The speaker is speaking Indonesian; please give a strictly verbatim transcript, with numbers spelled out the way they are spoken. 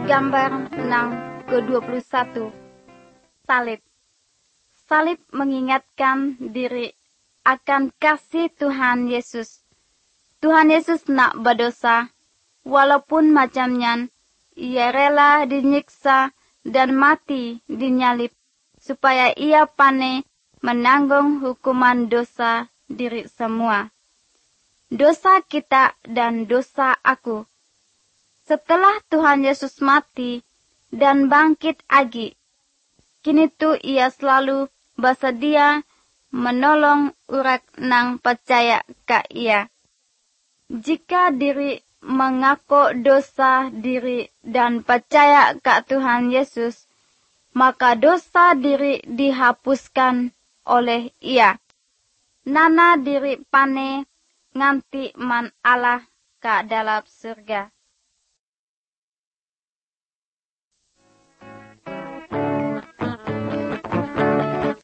Gambar nang ke dua puluh satu. Salib. Salib mengingatkan diri akan kasih Tuhan Yesus. Tuhan Yesus nak berdosa, walaupun macamnya, ia rela dinyiksa dan mati dinyalib, supaya ia pandai menanggung hukuman dosa diri semua. Dosa kita dan dosa aku. Setelah Tuhan Yesus mati dan bangkit lagi, kini tu ia selalu bersedia menolong urat nang percaya ke ia. Jika diri mengaku dosa diri dan percaya ke Tuhan Yesus, maka dosa diri dihapuskan oleh ia. Nana diri pane nganti man Allah ke dalam surga.